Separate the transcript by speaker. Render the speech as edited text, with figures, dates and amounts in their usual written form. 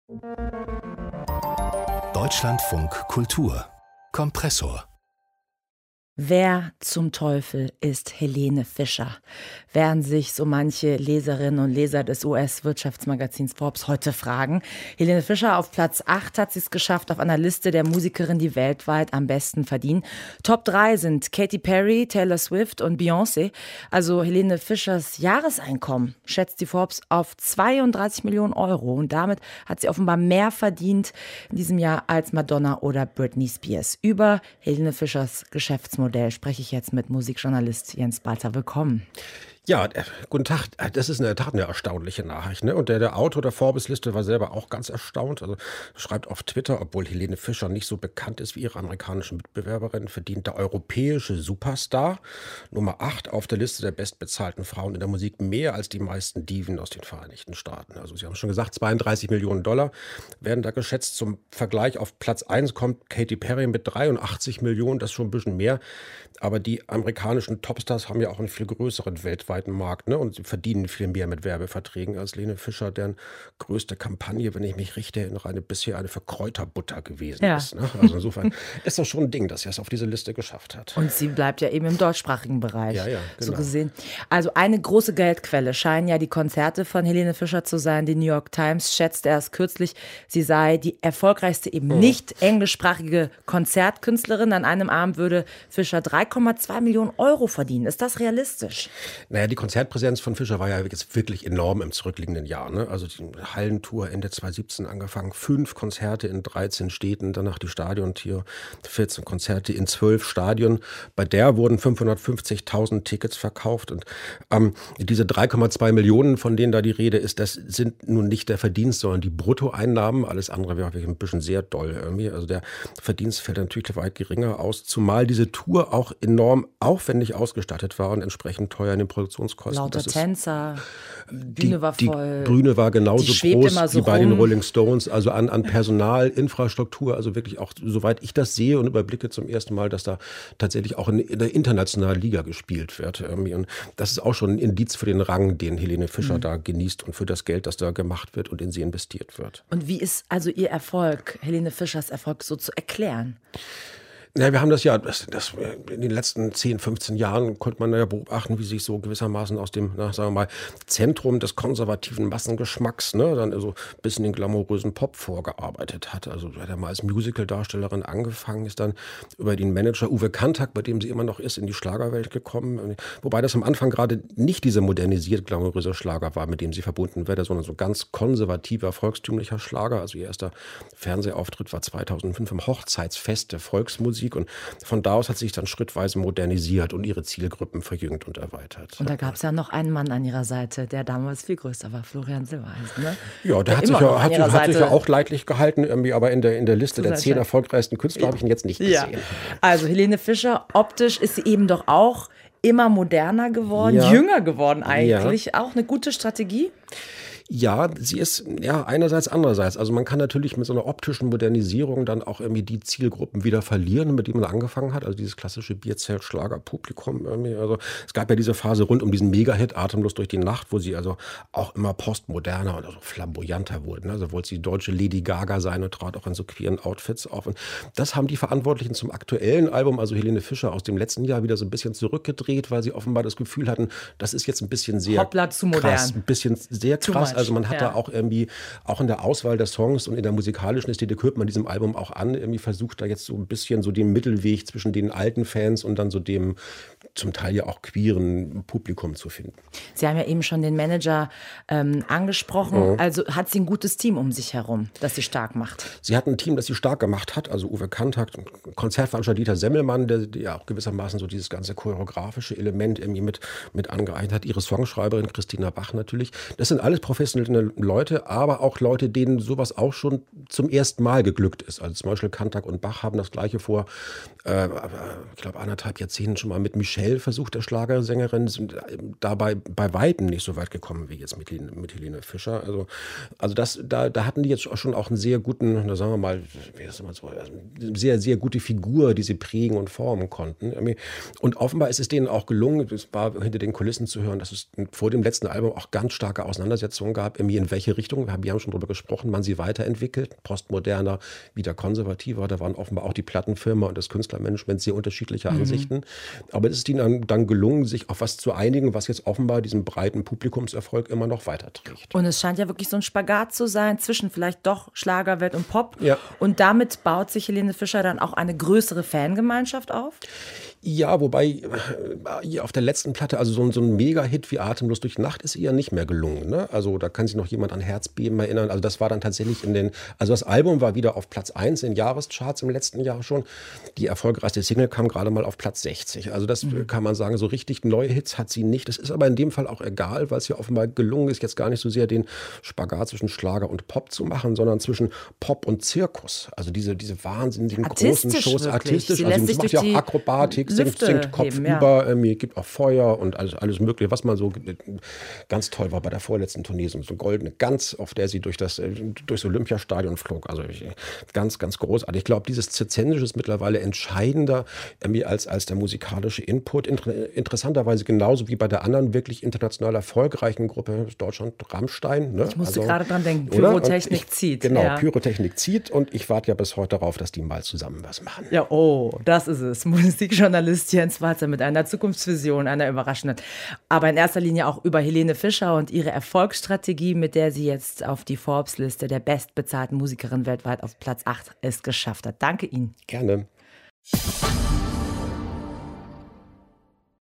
Speaker 1: Deutschlandfunk Kultur Kompressor.
Speaker 2: Wer zum Teufel ist Helene Fischer? Werden sich so manche Leserinnen und Leser des US-Wirtschaftsmagazins Forbes heute fragen. Helene Fischer auf Platz 8 hat sie es geschafft auf einer Liste der Musikerinnen, die weltweit am besten verdienen. Top 3 sind Katy Perry, Taylor Swift und Beyoncé. Also Helene Fischers Jahreseinkommen schätzt die Forbes auf 32 Millionen Euro. Und damit hat sie offenbar mehr verdient in diesem Jahr als Madonna oder Britney Spears. Über Helene Fischers Geschäftsmodell spreche ich jetzt mit Musikjournalist Jens Balzer. Willkommen.
Speaker 3: Ja, guten Tag. Das ist in der Tat eine erstaunliche Nachricht, ne? Und der Autor der Forbes-Liste war selber auch ganz erstaunt. Also schreibt auf Twitter, obwohl Helene Fischer nicht so bekannt ist wie ihre amerikanischen Mitbewerberinnen, verdient der europäische Superstar Nummer 8 auf der Liste der bestbezahlten Frauen in der Musik mehr als die meisten Diven aus den Vereinigten Staaten. Also Sie haben schon gesagt, 32 Millionen Dollar werden da geschätzt. Zum Vergleich auf Platz 1 kommt Katy Perry mit 83 Millionen, das ist schon ein bisschen mehr. Aber die amerikanischen Topstars haben ja auch einen viel größeren weltweiten Markt, ne? Und sie verdienen viel mehr mit Werbeverträgen als Helene Fischer, deren größte Kampagne, wenn ich mich richtig erinnere, bisher eine für Kräuterbutter gewesen ist. Ne? Also insofern ist das schon ein Ding, dass sie es auf diese Liste geschafft hat.
Speaker 2: Und sie bleibt ja eben im deutschsprachigen Bereich,
Speaker 3: ja, genau.
Speaker 2: So gesehen. Also eine große Geldquelle scheinen ja die Konzerte von Helene Fischer zu sein. Die New York Times schätzte erst kürzlich, sie sei die erfolgreichste eben nicht englischsprachige Konzertkünstlerin. An einem Abend würde Fischer 3,2 Millionen Euro verdienen. Ist das realistisch?
Speaker 3: Naja, die Konzertpräsenz von Fischer war ja jetzt wirklich enorm im zurückliegenden Jahr. Ne? Also die Hallentour Ende 2017 angefangen, 5 Konzerte in 13 Städten, danach die Stadiontour, 14 Konzerte in 12 Stadien. Bei der wurden 550.000 Tickets verkauft. Und diese 3,2 Millionen, von denen da die Rede ist, das sind nun nicht der Verdienst, sondern die Bruttoeinnahmen. Alles andere wäre wirklich ein bisschen sehr doll irgendwie. Also der Verdienst fällt natürlich weit geringer aus, zumal diese Tour auch enorm aufwendig ausgestattet war und entsprechend teuer in den Produktionskosten.
Speaker 2: Lauter Tänzer, Bühne war voll.
Speaker 3: Die Bühne war genauso groß
Speaker 2: so
Speaker 3: wie bei den Rolling Stones, also an Personal, Infrastruktur, also wirklich auch, soweit ich das sehe und überblicke zum ersten Mal, dass da tatsächlich auch in der internationalen Liga gespielt wird. Und das ist auch schon ein Indiz für den Rang, den Helene Fischer da genießt und für das Geld, das da gemacht wird und in sie investiert wird.
Speaker 2: Und wie ist also ihr Erfolg, Helene Fischers Erfolg, so zu erklären?
Speaker 3: Ja, wir haben das ja, in den letzten 10, 15 Jahren konnte man ja beobachten, wie sich so gewissermaßen aus dem, sagen wir mal, Zentrum des konservativen Massengeschmacks, ne, dann so ein bisschen den glamourösen Pop vorgearbeitet hat. Also hat er mal als Musical-Darstellerin angefangen, ist dann über den Manager Uwe Kantak, bei dem sie immer noch ist, in die Schlagerwelt gekommen. Wobei das am Anfang gerade nicht dieser modernisiert glamouröse Schlager war, mit dem sie verbunden wurde, sondern so ganz konservativer, volkstümlicher Schlager. Also ihr erster Fernsehauftritt war 2005 im Hochzeitsfest der Volksmusik. Und von da aus hat sich dann schrittweise modernisiert und ihre Zielgruppen verjüngt und erweitert.
Speaker 2: Und da gab es ja noch einen Mann an ihrer Seite, der damals viel größer war, Florian Silbereisen. Ne?
Speaker 3: Ja, der hat sich ja auch leidlich gehalten, irgendwie, aber in der Liste der 10 erfolgreichsten Künstler habe ich ihn jetzt nicht gesehen.
Speaker 2: Ja. Also Helene Fischer, optisch ist sie eben doch auch immer moderner geworden, jünger geworden eigentlich. Auch eine gute Strategie?
Speaker 3: Ja, sie ist einerseits, andererseits. Also man kann natürlich mit so einer optischen Modernisierung dann auch irgendwie die Zielgruppen wieder verlieren, mit denen man angefangen hat. Also dieses klassische Bierzelt-Schlager-Publikum irgendwie. Also es gab ja diese Phase rund um diesen Mega-Hit Atemlos durch die Nacht, wo sie also auch immer postmoderner und also flamboyanter wurden. Also wollte sie deutsche Lady Gaga sein und trat auch in so queeren Outfits auf. Und das haben die Verantwortlichen zum aktuellen Album, also Helene Fischer aus dem letzten Jahr, wieder so ein bisschen zurückgedreht, weil sie offenbar das Gefühl hatten, das ist jetzt ein bisschen sehr
Speaker 2: Hoppla, zu modern.
Speaker 3: Krass, ein bisschen sehr krass. Also man hat da auch irgendwie, auch in der Auswahl der Songs und in der musikalischen Ästhetik hört man diesem Album auch an, irgendwie versucht da jetzt so ein bisschen so den Mittelweg zwischen den alten Fans und dann so dem zum Teil ja auch queeren Publikum zu finden.
Speaker 2: Sie haben ja eben schon den Manager angesprochen. Also hat sie ein gutes Team um sich herum, das sie stark macht?
Speaker 3: Sie hat ein Team, das sie stark gemacht hat. Also Uwe Kantak, Konzertveranstalter Dieter Semmelmann, der ja auch gewissermaßen so dieses ganze choreografische Element irgendwie mit angeeignet hat. Ihre Songschreiberin Christina Bach natürlich. Das sind alles professionelle Leute, aber auch Leute, denen sowas auch schon zum ersten Mal geglückt ist. Also zum Beispiel Kantak und Bach haben das Gleiche vor, ich glaube, 1,5 Jahrzehnten schon mal mit Michelle versucht, der Schlagersängerin, sind dabei bei Weitem nicht so weit gekommen wie jetzt mit Helene Fischer. Also da hatten die jetzt schon auch einen sehr guten, da sagen wir mal, wie das immer so, sehr, sehr gute Figur, die sie prägen und formen konnten. Und offenbar ist es denen auch gelungen, es war hinter den Kulissen zu hören, dass es vor dem letzten Album auch ganz starke Auseinandersetzungen gab, in welche Richtung, wir haben schon darüber gesprochen, man sie weiterentwickelt, postmoderner, wieder konservativer. Da waren offenbar auch die Plattenfirma und das Künstlermanagement sehr unterschiedliche Ansichten. Aber es ist ihnen dann gelungen, sich auf was zu einigen, was jetzt offenbar diesen breiten Publikumserfolg immer noch weiterträgt.
Speaker 2: Und es scheint ja wirklich so ein Spagat zu sein zwischen vielleicht doch Schlagerwelt und Pop.
Speaker 3: Ja.
Speaker 2: Und damit baut sich Helene Fischer dann auch eine größere Fangemeinschaft auf?
Speaker 3: Ja, wobei auf der letzten Platte, also so ein Mega-Hit wie Atemlos durch Nacht ist ihr nicht mehr gelungen. Ne? Also da kann sich noch jemand an Herzbeben erinnern. Also das war dann tatsächlich also das Album war wieder auf Platz 1 in Jahrescharts im letzten Jahr schon. Die erfolgreichste Single kam gerade mal auf Platz 60. Also das kann man sagen, so richtig neue Hits hat sie nicht. Das ist aber in dem Fall auch egal, weil es ja offenbar gelungen ist, jetzt gar nicht so sehr den Spagat zwischen Schlager und Pop zu machen, sondern zwischen Pop und Zirkus. Also diese wahnsinnigen großen Shows, artistisch.
Speaker 2: Sie
Speaker 3: Also
Speaker 2: lässt
Speaker 3: sie macht
Speaker 2: sich
Speaker 3: ja auch Akrobatik,
Speaker 2: Lüfte
Speaker 3: singt kopfüber, gibt auch Feuer und alles Mögliche, was man so ganz toll war bei der vorletzten Tournee, so eine goldene Gans, auf der sie durchs Olympiastadion flog. Also ganz, ganz großartig. Ich glaube, dieses Zirzensische ist mittlerweile entscheidender als der musikalische Input. Interessanterweise genauso wie bei der anderen wirklich international erfolgreichen Gruppe Deutschland, Rammstein. Ne?
Speaker 2: Ich musste gerade dran denken,
Speaker 3: Pyrotechnik
Speaker 2: zieht.
Speaker 3: Genau,
Speaker 2: ja.
Speaker 3: Pyrotechnik zieht und ich warte ja bis heute darauf, dass die mal zusammen was machen.
Speaker 2: Ja, das ist es. Musikjournalist Jens Walzer mit einer Zukunftsvision, einer überraschenden. Aber in erster Linie auch über Helene Fischer und ihre Erfolgsstrategie, mit der sie jetzt auf die Forbes-Liste der bestbezahlten Musikerin weltweit auf Platz 8 es geschafft hat. Danke Ihnen.
Speaker 3: Gerne.